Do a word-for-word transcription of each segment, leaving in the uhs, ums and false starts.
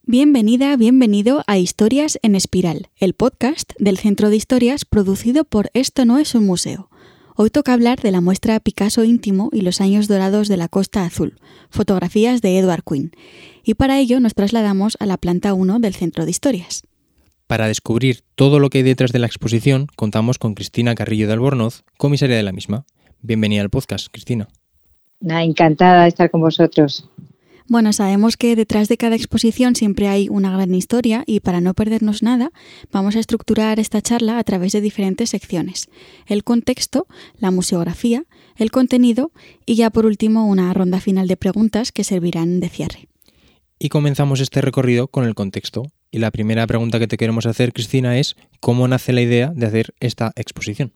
Bienvenida, bienvenido a Historias en Espiral, el podcast del Centro de Historias producido por Esto no es un museo. Hoy toca hablar de la muestra Picasso íntimo y los años dorados de la Costa Azul, fotografías de Edward Quinn. Y para ello nos trasladamos a la planta uno del Centro de Historias. Para descubrir todo lo que hay detrás de la exposición, contamos con Cristina Carrillo de Albornoz, comisaria de la misma. Bienvenida al podcast, Cristina. Encantada de estar con vosotros. Bueno, sabemos que detrás de cada exposición siempre hay una gran historia y para no perdernos nada, vamos a estructurar esta charla a través de diferentes secciones. El contexto, la museografía, el contenido y ya por último una ronda final de preguntas que servirán de cierre. Y comenzamos este recorrido con el contexto. Y la primera pregunta que te queremos hacer, Cristina, es ¿cómo nace la idea de hacer esta exposición?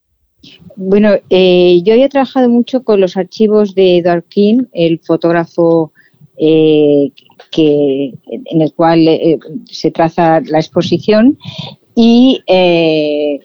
Bueno, eh, yo había trabajado mucho con los archivos de Edward Quinn, el fotógrafo eh, que, en el cual eh, se traza la exposición, y eh,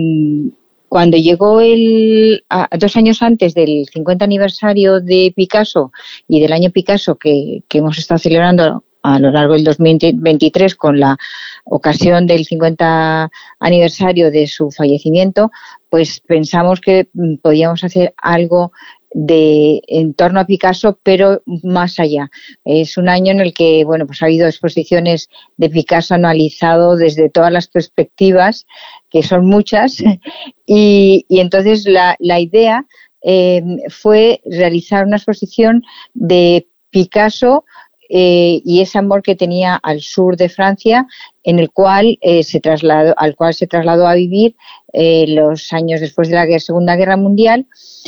cuando llegó el, a, dos años antes del cincuenta aniversario de Picasso y del año Picasso que, que hemos estado celebrando a lo largo del dos mil veintitrés con la ocasión del cincuenta aniversario de su fallecimiento, pues pensamos que podíamos hacer algo de en torno a Picasso, pero más allá. Es un año en el que, bueno, pues ha habido exposiciones de Picasso analizado desde todas las perspectivas, que son muchas, y, y entonces la, la idea eh, fue realizar una exposición de Picasso Eh, y ese amor que tenía al sur de Francia, en el cual eh, se trasladó, al cual se trasladó a vivir eh, los años después de la Segunda Guerra Mundial,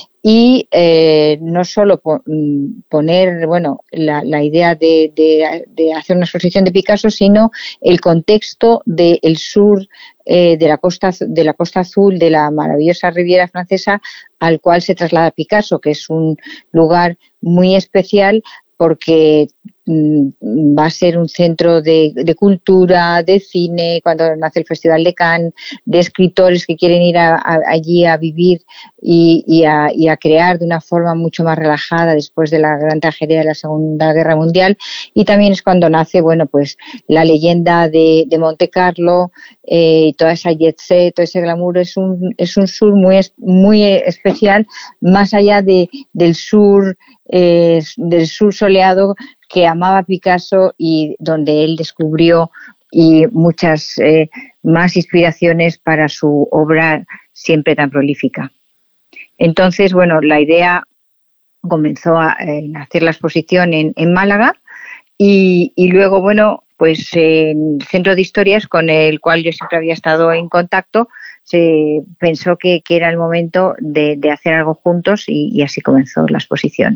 y eh, no solo po- poner, bueno, la, la idea de, de, de hacer una exposición de Picasso, sino el contexto del sur eh, de la costa de la Costa Azul, de la maravillosa Riviera Francesa, al cual se traslada Picasso, que es un lugar muy especial porque va a ser un centro de, de cultura, de cine, cuando nace el Festival de Cannes, de escritores que quieren ir a, a, allí a vivir y, y, a, y a crear de una forma mucho más relajada después de la gran tragedia de la Segunda Guerra Mundial. Y también es cuando nace, bueno, pues la leyenda de, de Monte Carlo, eh, toda esa jet set, todo ese glamour. Es un, es un sur muy, muy especial, más allá de, del sur, eh, del sur soleado que amaba Picasso y donde él descubrió y muchas eh, más inspiraciones para su obra siempre tan prolífica. Entonces, bueno, la idea comenzó a eh, hacer la exposición en, en Málaga y, y luego, bueno, pues en el Centro de Historias, con el cual yo siempre había estado en contacto, se pensó que, que era el momento de, de hacer algo juntos y, y así comenzó la exposición.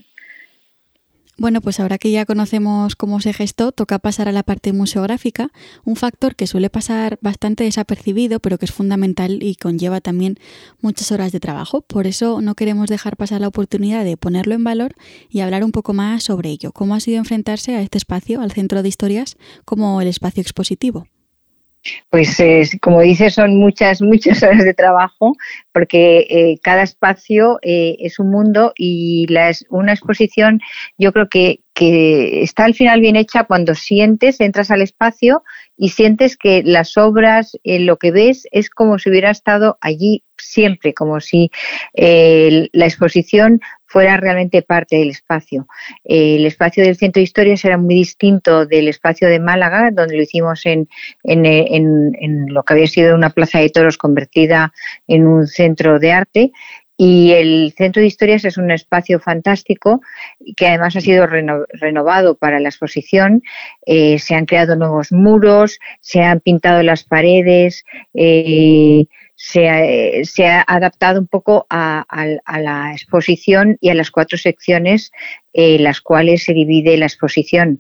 Bueno, pues ahora que ya conocemos cómo se gestó, toca pasar a la parte museográfica, un factor que suele pasar bastante desapercibido, pero que es fundamental y conlleva también muchas horas de trabajo. Por eso no queremos dejar pasar la oportunidad de ponerlo en valor y hablar un poco más sobre ello. ¿Cómo ha sido enfrentarse a este espacio, al Centro de Historias, como el espacio expositivo? Pues eh, como dices, son muchas, muchas horas de trabajo, porque eh, cada espacio eh, es un mundo y la, una exposición yo creo que, que está al final bien hecha cuando sientes, entras al espacio y sientes que las obras, eh, lo que ves es como si hubiera estado allí siempre, como si eh, la exposición fuera realmente parte del espacio. Eh, el espacio del Centro de Historias era muy distinto del espacio de Málaga, donde lo hicimos en, en, en, en lo que había sido una plaza de toros convertida en un centro de arte. Y el Centro de Historias es un espacio fantástico que además ha sido reno, renovado para la exposición. Eh, se han creado nuevos muros, se han pintado las paredes, eh, se ha, se ha adaptado un poco a, a, a la exposición y a las cuatro secciones en eh, las cuales se divide la exposición.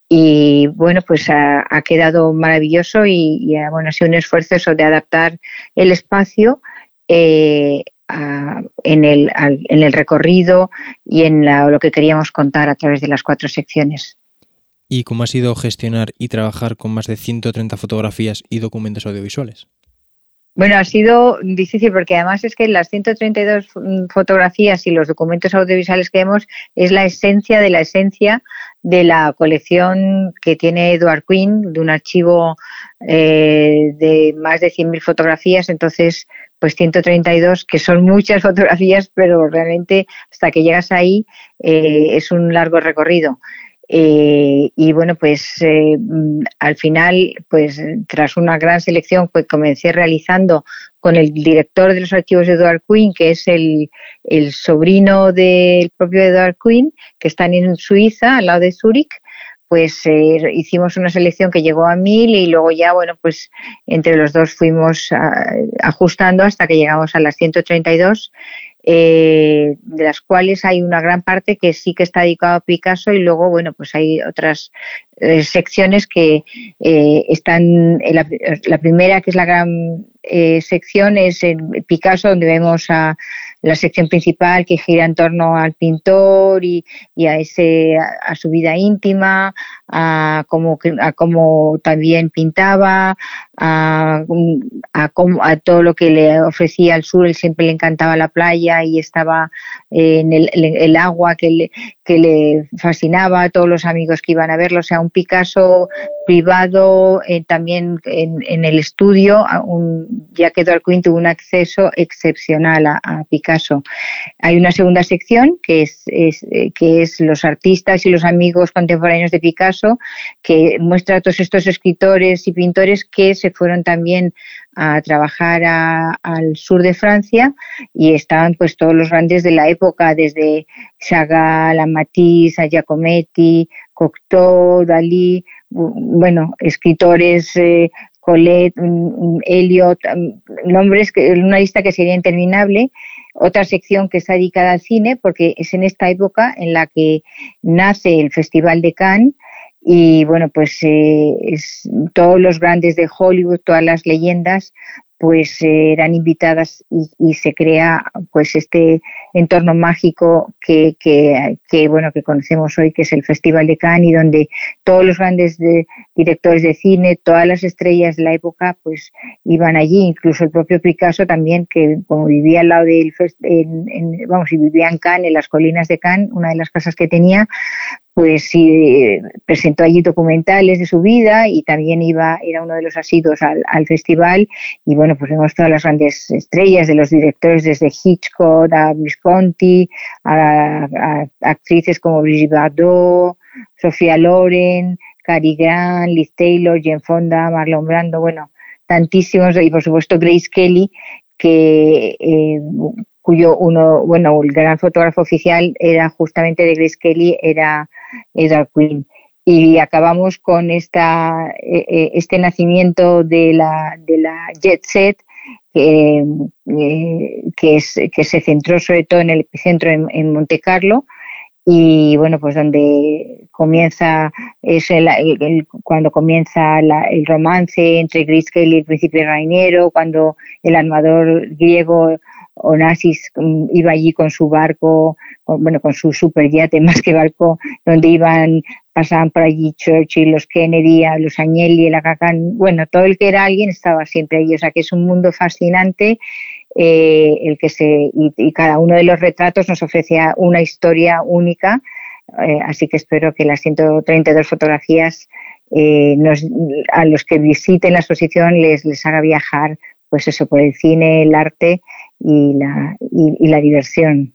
Y bueno, pues ha, ha quedado maravilloso y, y ha, bueno, ha sido un esfuerzo eso de adaptar el espacio eh, a, en, el, al, en el recorrido y en la, lo que queríamos contar a través de las cuatro secciones. ¿Y cómo ha sido gestionar y trabajar con más de ciento treinta fotografías y documentos audiovisuales? Bueno, ha sido difícil porque además es que las ciento treinta y dos fotografías y los documentos audiovisuales que vemos es la esencia de la esencia de la colección que tiene Edward Quinn, de un archivo eh, de más de cien mil fotografías. Entonces, pues ciento treinta y dos, que son muchas fotografías, pero realmente hasta que llegas ahí eh, es un largo recorrido. Eh, y bueno, pues eh, al final, pues tras una gran selección, pues comencé realizando con el director de los archivos de Edward Quinn, que es el, el sobrino del propio Edward Quinn, que están en Suiza, al lado de Zúrich. Pues eh, hicimos una selección que llegó a mil y luego ya, bueno, pues entre los dos fuimos a, ajustando hasta que llegamos a las ciento treinta y dos. Eh, de las cuales hay una gran parte que sí que está dedicada a Picasso y luego, bueno, pues hay otras eh, secciones que eh, están, en la, la primera, que es la gran eh, sección, es en Picasso, donde vemos a la sección principal que gira en torno al pintor y, y a, ese, a, a su vida íntima, a cómo, a cómo también pintaba, a, a, cómo, a todo lo que le ofrecía al sur. Él siempre le encantaba la playa y estaba en el, el agua que le, que le fascinaba, a todos los amigos que iban a verlo. O sea, un Picasso privado, eh, también en, en el estudio, un, ya que Edward Quinn tuvo un acceso excepcional a, a Picasso. Hay una segunda sección que es, es, eh, que es los artistas y los amigos contemporáneos de Picasso, que muestra a todos estos escritores y pintores que se fueron también a trabajar a, al sur de Francia, y estaban pues todos los grandes de la época, desde Chagall, a Matisse, a Giacometti, Cocteau, Dalí, bueno, escritores, eh, Colette, Eliot, nombres, que una lista que sería interminable. Otra sección que está dedicada al cine, porque es en esta época en la que nace el Festival de Cannes. Y bueno, pues eh, es, todos los grandes de Hollywood, todas las leyendas, pues eh, eran invitadas y, y se crea pues este entorno mágico que, que, que bueno que conocemos hoy, que es el Festival de Cannes, y donde todos los grandes de, directores de cine, todas las estrellas de la época, pues iban allí. Incluso el propio Picasso también, que como vivía al lado del en, en, vamos, y vivía en Cannes, en las colinas de Cannes, una de las casas que tenía, pues sí, presentó allí documentales de su vida y también iba, era uno de los asiduos al, al festival. Y bueno, pues vemos todas las grandes estrellas de los directores, desde Hitchcock a Visconti, a, a actrices como Brigitte Bardot, Sofía Loren, Cary Grant, Liz Taylor, Jane Fonda, Marlon Brando, bueno, tantísimos, y por supuesto Grace Kelly, que eh, cuyo uno, bueno, el gran fotógrafo oficial era justamente de Grace Kelly, era Edward Quinn. Y acabamos con esta, eh, este nacimiento de la, de la jet set, eh, eh, que, es, que se centró sobre todo en el epicentro en, en Monte Carlo. Y bueno, pues donde comienza es el, el, el, cuando comienza la, el romance entre Grace Kelly y el príncipe Rainiero, cuando el armador griego Onassis iba allí con su barco, con, bueno, con su superyate más que barco, donde iban, pasaban por allí Churchill, los Kennedy, los Agnelli, el Aga Khan, bueno, todo el que era alguien estaba siempre allí. O sea que es un mundo fascinante. Eh, el que se y, y cada uno de los retratos nos ofrece una historia única, eh, así que espero que las ciento treinta y dos fotografías eh, nos, a los que visiten la exposición les, les haga viajar, pues eso, por el cine, el arte y la, y, y la diversión.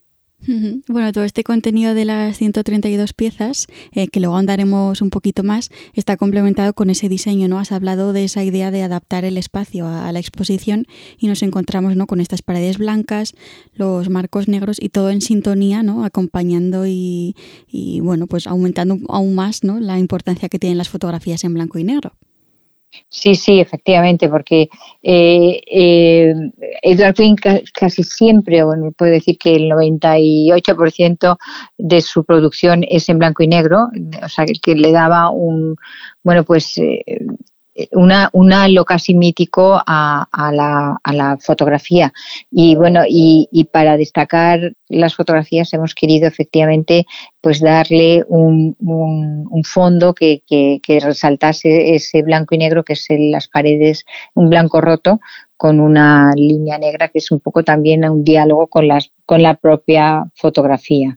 Bueno, todo este contenido de las ciento treinta y dos piezas, eh, que luego andaremos un poquito más, está complementado con ese diseño, ¿no? Has hablado de esa idea de adaptar el espacio a, a la exposición y nos encontramos, ¿no?, con estas paredes blancas, los marcos negros y todo en sintonía, ¿no?, acompañando y, y bueno, pues aumentando aún más, ¿no?, la importancia que tienen las fotografías en blanco y negro. Sí, sí, efectivamente, porque eh, eh, Edward Quinn casi siempre, bueno, puedo decir que el noventa y ocho por ciento de su producción es en blanco y negro, o sea, que le daba un, bueno, pues eh, una, un halo casi mítico a, a, la, a la fotografía. Y bueno, y, y para destacar las fotografías hemos querido efectivamente pues darle un, un, un fondo que, que, que resaltase ese blanco y negro que es en las paredes, un blanco roto con una línea negra que es un poco también un diálogo con, las, con la propia fotografía.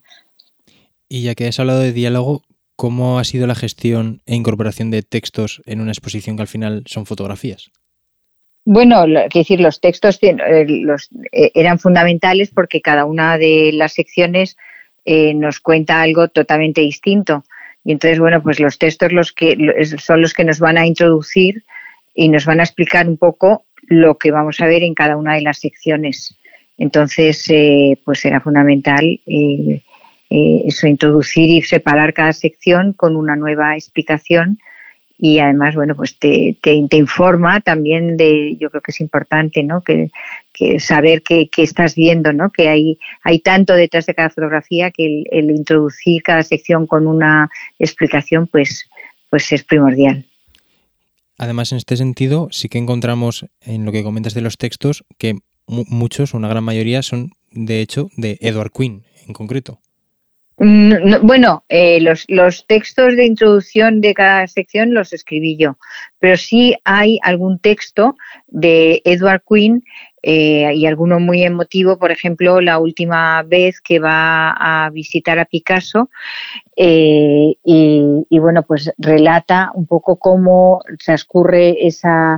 Y ya que has hablado de diálogo, ¿cómo ha sido la gestión e incorporación de textos en una exposición que al final son fotografías? Bueno, quiero decir, los textos eh, los, eh, eran fundamentales porque cada una de las secciones eh, nos cuenta algo totalmente distinto. Y entonces, bueno, pues los textos los que, son los que nos van a introducir y nos van a explicar un poco lo que vamos a ver en cada una de las secciones. Entonces, eh, pues era fundamental eh, eh, eso, introducir y separar cada sección con una nueva explicación. Y además, bueno, pues te, te, te informa también de, yo creo que es importante, ¿no? Que, que saber qué estás viendo, ¿no? Que hay, hay tanto detrás de cada fotografía que el, el introducir cada sección con una explicación, pues, pues es primordial. Además, en este sentido, sí que encontramos en lo que comentas de los textos que mu- muchos, una gran mayoría, son de hecho de Edward Quine en concreto. No, bueno, eh, los, los textos de introducción de cada sección los escribí yo, pero sí hay algún texto de Edward Quine eh, y alguno muy emotivo, por ejemplo, la última vez que va a visitar a Picasso eh, y, y bueno, pues relata un poco cómo transcurre esa,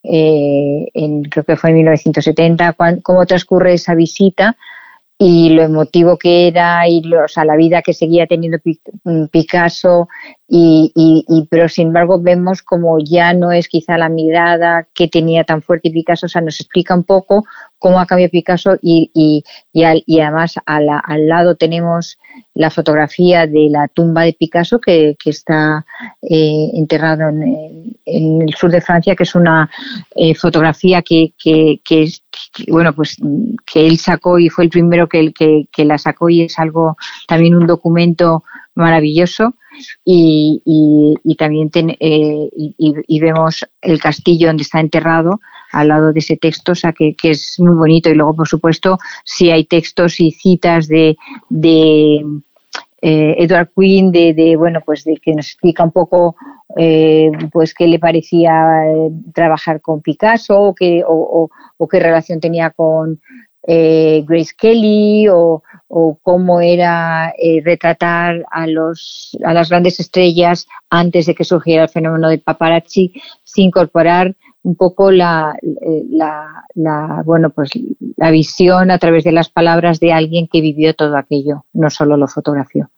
eh, en, creo que fue en mil novecientos setenta, cuando, cómo transcurre esa visita y lo emotivo que era y lo, o sea, la vida que seguía teniendo Picasso y, y, y pero sin embargo vemos como ya no es quizá la mirada que tenía tan fuerte Picasso, o sea, nos explica un poco cómo ha cambiado Picasso y, y, y, al, y además a la, al lado tenemos la fotografía de la tumba de Picasso que, que está eh, enterrado en, en el sur de Francia, que es una eh, fotografía que, que, que es que, bueno, pues que él sacó y fue el primero que, que, que la sacó y es algo también un documento maravilloso y, y, y también ten, eh, y, y vemos el castillo donde está enterrado al lado de ese texto, o sea que, que es muy bonito. Y luego, por supuesto, sí hay textos y citas de, de eh, Edward Quine, de, de bueno, pues de que nos explica un poco eh, pues qué le parecía eh, trabajar con Picasso o qué, o, o, o qué relación tenía con eh, Grace Kelly o, o cómo era eh, retratar a los a las grandes estrellas antes de que surgiera el fenómeno del paparazzi, sin incorporar un poco la, la, la bueno pues la visión a través de las palabras de alguien que vivió todo aquello, no solo lo fotografió.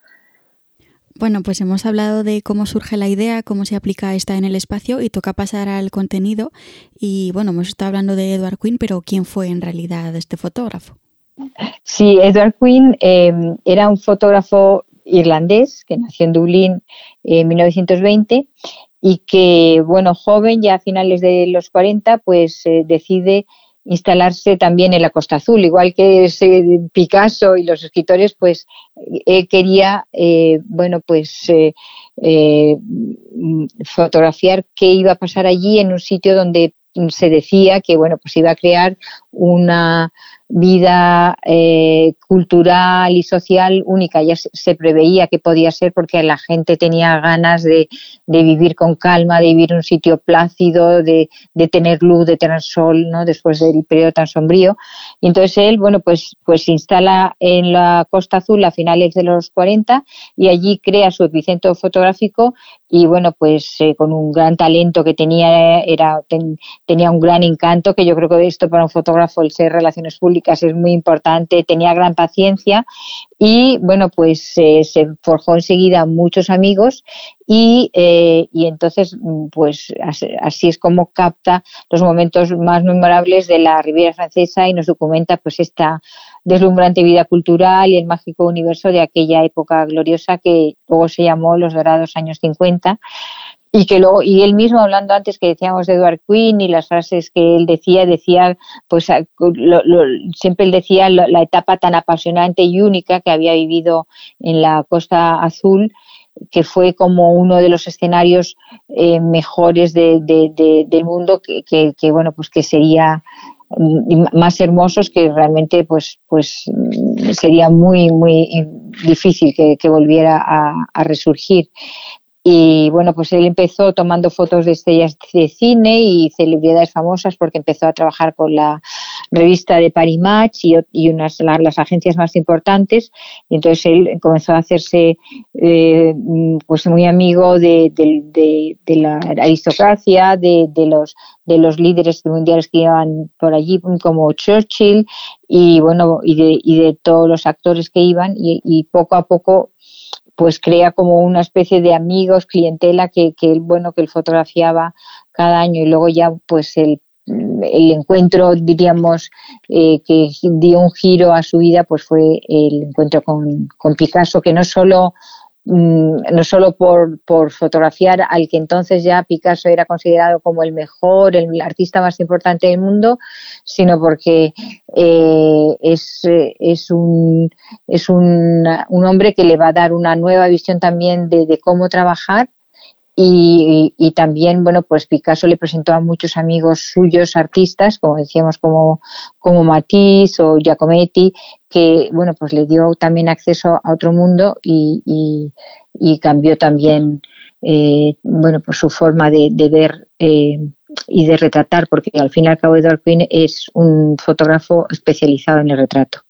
Bueno, pues hemos hablado de cómo surge la idea, cómo se aplica esta en el espacio y toca pasar al contenido. Y bueno, hemos estado hablando de Edward Quine, pero ¿quién fue en realidad este fotógrafo? Sí, Edward Quine eh, era un fotógrafo irlandés que nació en Dublín en mil novecientos veinte y que, bueno, joven, ya a finales de los cuarenta, pues eh, decide instalarse también en la Costa Azul, igual que ese Picasso y los escritores, pues él quería, eh, bueno, pues eh, eh, fotografiar qué iba a pasar allí en un sitio donde se decía que, bueno, pues iba a crear una vida eh, cultural y social única. Ya se, se preveía que podía ser porque la gente tenía ganas de, de vivir con calma, de vivir en un sitio plácido, de, de tener luz, de tener sol, ¿no? Después del periodo tan sombrío. Y entonces él, bueno, pues, pues se instala en la Costa Azul a finales de los cuarenta y allí crea su epicentro fotográfico y, bueno, pues eh, con un gran talento que tenía, era ten, tenía un gran encanto, que yo creo que esto para un fotógrafo, el ser relaciones públicas, es muy importante, tenía gran paciencia y, bueno, pues eh, se forjó enseguida muchos amigos y, eh, y entonces, pues así, así es como capta los momentos más memorables de la Riviera Francesa y nos documenta pues esta deslumbrante vida cultural y el mágico universo de aquella época gloriosa que luego se llamó los dorados años cincuenta. Y que luego, y él mismo, hablando antes que decíamos de Edward Quine y las frases que él decía, decía, pues lo, lo, siempre él decía la, la etapa tan apasionante y única que había vivido en la Costa Azul que fue como uno de los escenarios eh, mejores de, de, de, del mundo, que, que, que bueno, pues que sería más hermosos, que realmente pues pues sería muy muy difícil que, que volviera a, a resurgir. Y bueno, pues él empezó tomando fotos de estrellas de cine y celebridades famosas, porque empezó a trabajar con la revista de Paris Match y, y unas la, las agencias más importantes, y entonces él comenzó a hacerse eh, pues muy amigo de, de, de, de la aristocracia, de, de los de los líderes mundiales que iban por allí, como Churchill, y bueno, y de, y de todos los actores que iban, y, y poco a poco pues crea como una especie de amigos, clientela que, que él, bueno, que él fotografiaba cada año, y luego ya pues el, el encuentro, diríamos, eh, que dio un giro a su vida, pues fue el encuentro con, con Picasso, que no solo no solo por, por fotografiar al que entonces ya Picasso era considerado como el mejor, el artista más importante del mundo, sino porque eh, es, es, un, es un, un hombre que le va a dar una nueva visión también de, de cómo trabajar. Y, y, y también, bueno, pues Picasso le presentó a muchos amigos suyos, artistas, como decíamos, como, como Matisse o Giacometti, que, bueno, pues le dio también acceso a otro mundo y, y, y cambió también, eh, bueno, pues su forma de, de ver eh, y de retratar, porque al fin y al cabo Edward Quinn es un fotógrafo especializado en el retrato.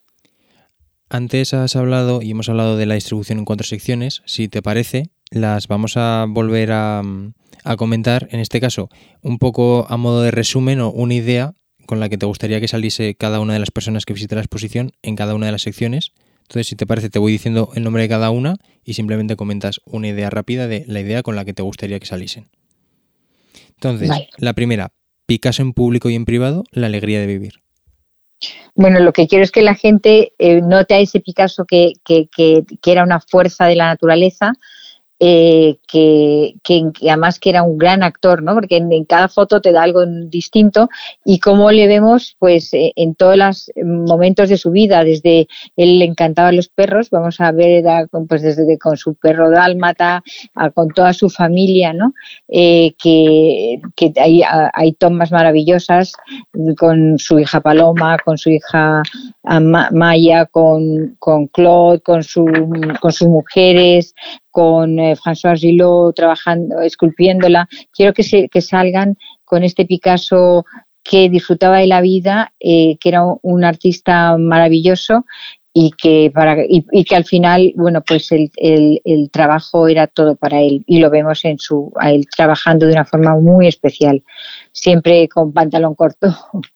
Antes has hablado y hemos hablado de la distribución en cuatro secciones. Si te parece, las vamos a volver a, a comentar, en este caso, un poco a modo de resumen o una idea con la que te gustaría que saliese cada una de las personas que visite la exposición en cada una de las secciones. Entonces, si te parece, te voy diciendo el nombre de cada una y simplemente comentas una idea rápida de la idea con la que te gustaría que saliesen. Entonces, vale. La primera, Picasso en público y en privado, la alegría de vivir. Bueno, lo que quiero es que la gente eh, note a ese Picasso que, que, que, que era una fuerza de la naturaleza, eh, que, que, que además que era un gran actor, ¿no? Porque en, en cada foto te da algo distinto, y cómo le vemos pues eh, en todos los momentos de su vida. Desde él le encantaban los perros, vamos a ver a, pues desde con su perro dálmata a, con toda su familia, ¿no? Eh, que, que hay, hay tomas maravillosas con su hija Paloma, con su hija Maya, con, con Claude, con, su, con sus mujeres, con eh, François Gillot trabajando, esculpiéndola. Quiero que, se, que salgan con este Picasso que disfrutaba de la vida, eh, que era un, un artista maravilloso, y que para y, y que al final, bueno, pues el, el, el trabajo era todo para él, y lo vemos en su a él trabajando de una forma muy especial, siempre con pantalón corto.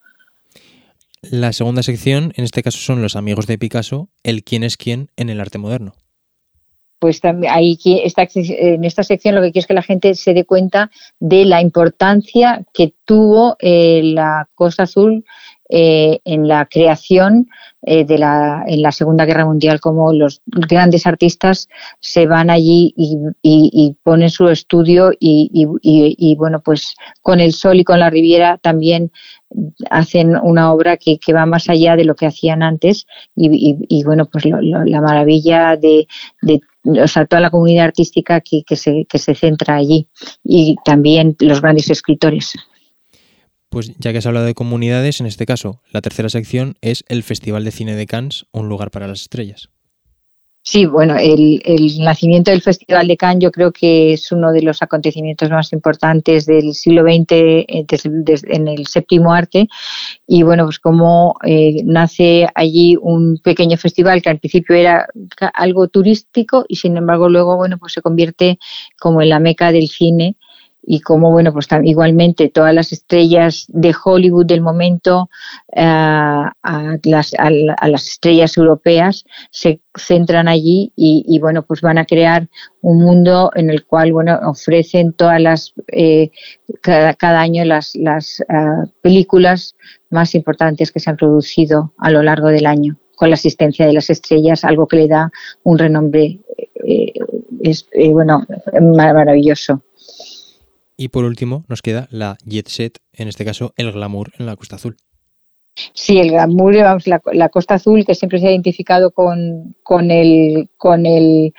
La segunda sección, en este caso, son los amigos de Picasso, el quién es quién en el arte moderno. Pues también ahí esta, en esta sección lo que quiero es que la gente se dé cuenta de la importancia que tuvo eh, la Costa Azul eh, en la creación eh, de la en la Segunda Guerra Mundial, como los grandes artistas se van allí y, y, y ponen su estudio y, y, y, y bueno, pues con el sol y con la Riviera también hacen una obra que, que va más allá de lo que hacían antes, y, y, y bueno, pues lo, lo, la maravilla de, de o sea, toda la comunidad artística que, que, se, que se centra allí, y también los grandes escritores. Pues ya que has hablado de comunidades, en este caso, la tercera sección es el Festival de Cine de Cannes, un lugar para las estrellas. Sí, bueno, el, el nacimiento del Festival de Cannes yo creo que es uno de los acontecimientos más importantes del siglo veinte desde, desde, en el séptimo arte, y bueno, pues como eh, nace allí un pequeño festival que al principio era algo turístico, y sin embargo luego, bueno, pues se convierte como en la meca del cine, y como, bueno, pues igualmente todas las estrellas de Hollywood del momento, uh, a, las, a, a las estrellas europeas se centran allí, y, y bueno, pues van a crear un mundo en el cual, bueno, ofrecen todas las, eh, cada, cada año las, las uh, películas más importantes que se han producido a lo largo del año, con la asistencia de las estrellas, algo que le da un renombre, eh, es, eh, bueno, maravilloso. Y por último nos queda la jet set, en este caso el glamour en la Costa Azul. Sí, el glamour, vamos, la, la Costa Azul, que siempre se ha identificado con, con el, con el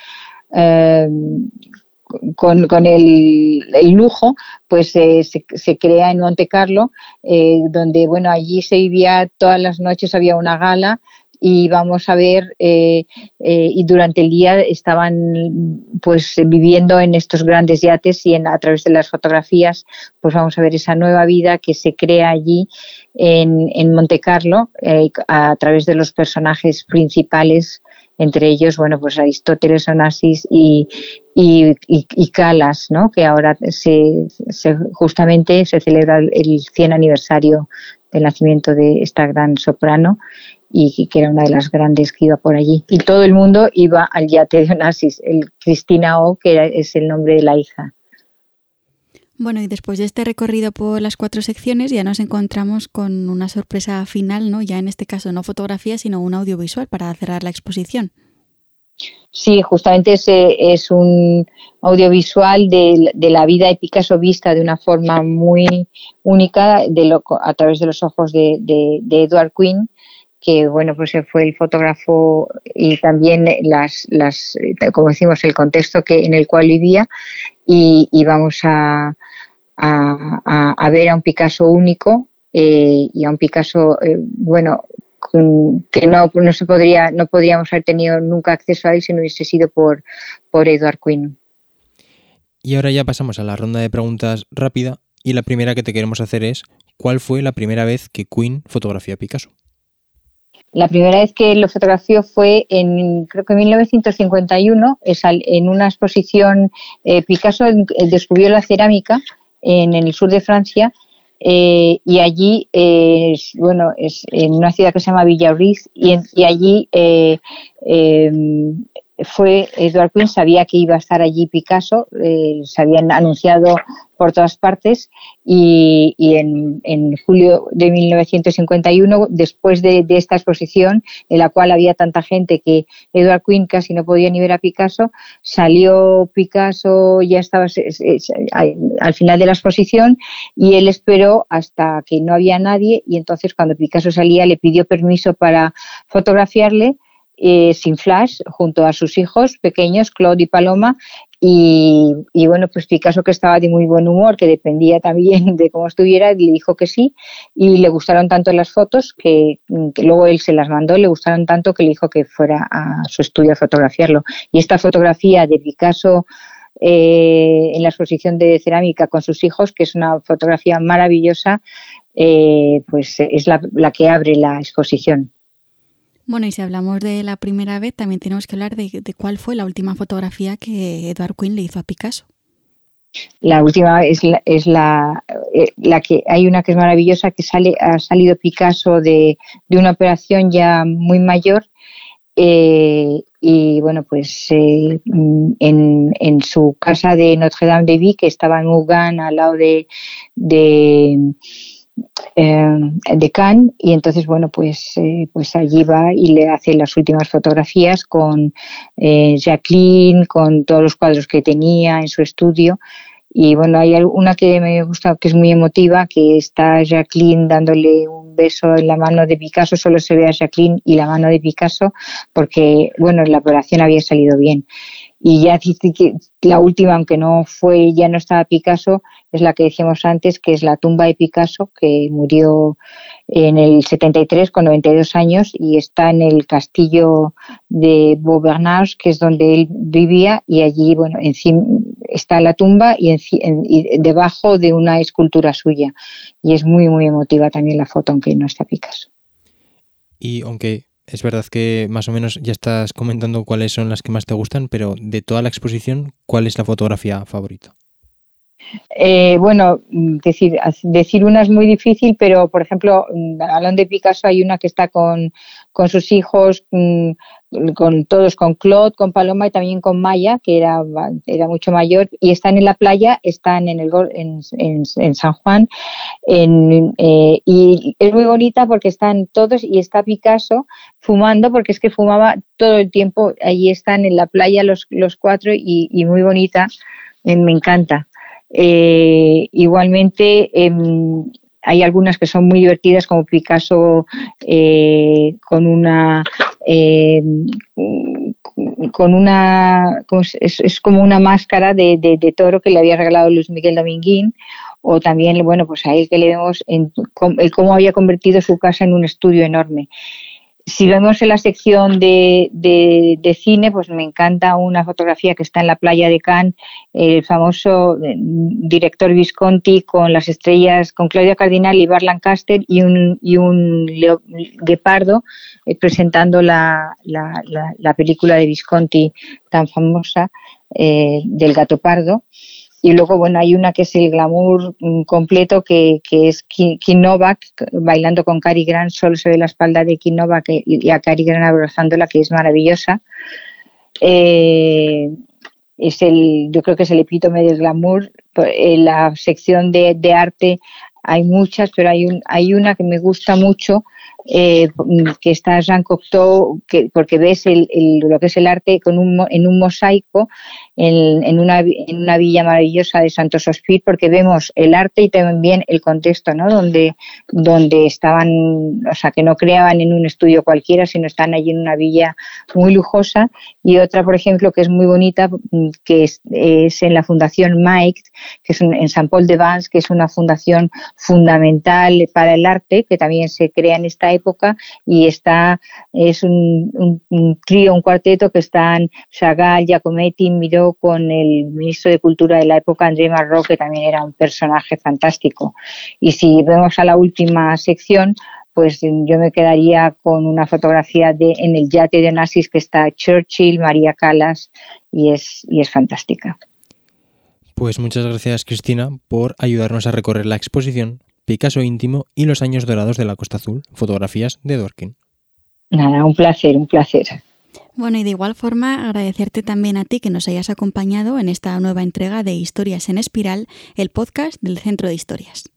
eh, con, con el, el lujo, pues eh, se, se crea en Monte Carlo, eh, donde, bueno, allí se vivía todas las noches, había una gala, y vamos a ver, eh, eh, y durante el día estaban pues viviendo en estos grandes yates, y en, a través de las fotografías pues vamos a ver esa nueva vida que se crea allí en, en Monte Carlo, eh, a través de los personajes principales, entre ellos, bueno, pues Aristóteles, Onassis y, y, y, y Calas, ¿no? Que ahora se, se justamente se celebra el cien aniversario del nacimiento de esta gran soprano, y que era una de las grandes que iba por allí. Y todo el mundo iba al yate de Onassis, el Cristina O, que era, es el nombre de la hija. Bueno, y después de este recorrido por las cuatro secciones ya nos encontramos con una sorpresa final, ¿no? Ya en este caso no fotografía, sino un audiovisual para cerrar la exposición. Sí, justamente ese es un audiovisual de, de la vida de Picasso vista de una forma muy única, de lo, a través de los ojos de, de, de Edward Quinn, que bueno, pues fue el fotógrafo, y también las, las, como decimos, el contexto que, en el cual vivía, y, y vamos a, a, a ver a un Picasso único, eh, y a un Picasso, eh, bueno, que no, no se podría, no podríamos haber tenido nunca acceso a él si no hubiese sido por, por Edward Quinn. Y ahora ya pasamos a la ronda de preguntas rápida, y la primera que te queremos hacer es: ¿cuál fue la primera vez que Quinn fotografió a Picasso? La primera vez que lo fotografió fue en, creo que en mil novecientos cincuenta y uno, en una exposición. eh, Picasso descubrió la cerámica en el sur de Francia, eh, y allí, eh, bueno, es en una ciudad que se llama Villauriz, y, en, y allí eh, eh, fue Edward Quinn, sabía que iba a estar allí Picasso, eh, se habían anunciado por todas partes, y, y en, en julio de mil novecientos cincuenta y uno, después de, de esta exposición, en la cual había tanta gente que Edward Quinn casi no podía ni ver a Picasso, salió Picasso, ya estaba al final de la exposición, y él esperó hasta que no había nadie, y entonces cuando Picasso salía le pidió permiso para fotografiarle, Eh, sin flash, junto a sus hijos pequeños, Claude y Paloma, y, y bueno, pues Picasso, que estaba de muy buen humor, que dependía también de cómo estuviera, le dijo que sí, y le gustaron tanto las fotos que, que luego él se las mandó, le gustaron tanto que le dijo que fuera a su estudio a fotografiarlo. Y esta fotografía de Picasso eh, en la exposición de cerámica con sus hijos, que es una fotografía maravillosa, eh, pues es la, la que abre la exposición. Bueno, y si hablamos de la primera vez, también tenemos que hablar de, de cuál fue la última fotografía que Edward Quinn le hizo a Picasso. La última es la, es la, eh, la que hay una que es maravillosa, que sale ha salido Picasso de, de una operación ya muy mayor, eh, y bueno, pues eh, en, en su casa de Notre-Dame-de-Vie, que estaba en Ougan, al lado de... de Eh, de Cannes, y entonces bueno, pues, eh, pues allí va y le hace las últimas fotografías con eh, Jacqueline, con todos los cuadros que tenía en su estudio. Y bueno, hay una que me gusta, que es muy emotiva, que está Jacqueline dándole un beso en la mano de Picasso, solo se ve a Jacqueline y la mano de Picasso, porque bueno, la operación había salido bien. Y ya la última, aunque no fue, ya no estaba Picasso, es la que decíamos antes, que es la tumba de Picasso, que murió en el setenta y tres con noventa y dos años, y está en el castillo de Beaubernage, que es donde él vivía, y allí, bueno, encima está la tumba y, en, y debajo de una escultura suya. Y es muy, muy emotiva también la foto, aunque no está Picasso. Y aunque es verdad que más o menos ya estás comentando cuáles son las que más te gustan, pero de toda la exposición, ¿cuál es la fotografía favorita? Eh, bueno, decir, decir una es muy difícil, pero por ejemplo, hablando de Picasso, hay una que está con, con sus hijos, con todos, con Claude, con Paloma y también con Maya, que era, era mucho mayor, y están en la playa, están en, el, en, en, en San Juan, en, eh, y es muy bonita porque están todos, y está Picasso fumando, porque es que fumaba todo el tiempo. Allí están en la playa los, los cuatro, y, y muy bonita, me, me encanta. Eh, igualmente eh, hay algunas que son muy divertidas, como Picasso eh, con una eh, con una, es, es como una máscara de, de, de toro que le había regalado Luis Miguel Dominguín, o también, bueno, pues a él que le vemos en, el cómo había convertido su casa en un estudio enorme. Si vemos en la sección de, de, de cine, pues me encanta una fotografía que está en la playa de Cannes, el famoso director Visconti con las estrellas, con Claudia Cardinal y Burt Lancaster y un, y un leo, guepardo eh, presentando la, la, la, la película de Visconti tan famosa eh, del gato pardo. Y luego, bueno, hay una que es el glamour completo, que, que es Kim Novak bailando con Cary Grant, solo se ve la espalda de Kim Novak y a Cary Grant abrazándola, que es maravillosa. Eh, es el, yo creo que es el epítome del glamour. En la sección de, de arte hay muchas, pero hay, un, hay una que me gusta mucho, eh, que está Jean Cocteau, que, porque ves el, el, lo que es el arte con un, en un mosaico en, en, una, en una villa maravillosa de Saint-Ospir, porque vemos el arte y también el contexto, ¿no? Donde, donde estaban, o sea, que no creaban en un estudio cualquiera, sino están allí en una villa muy lujosa. Y otra, por ejemplo, que es muy bonita, que es, es en la Fundación Mike, que es un, en Saint-Paul-de-Vence, que es una fundación fundamental para el arte, que también se crea en esta época, y está, es un, un, un trío, un cuarteto que están Chagall, Giacometti, Miró, con el ministro de Cultura de la época, André Malraux, que también era un personaje fantástico. Y si vemos a la última sección, pues yo me quedaría con una fotografía de en el yate de Onassis, que está Churchill, María Callas, y es, y es fantástica. Pues muchas gracias, Cristina, por ayudarnos a recorrer la exposición Picasso íntimo y los años dorados de la Costa Azul, fotografías de Dworkin. Nada, un placer, un placer. Bueno, y de igual forma agradecerte también a ti que nos hayas acompañado en esta nueva entrega de Historias en Espiral, el podcast del Centro de Historias.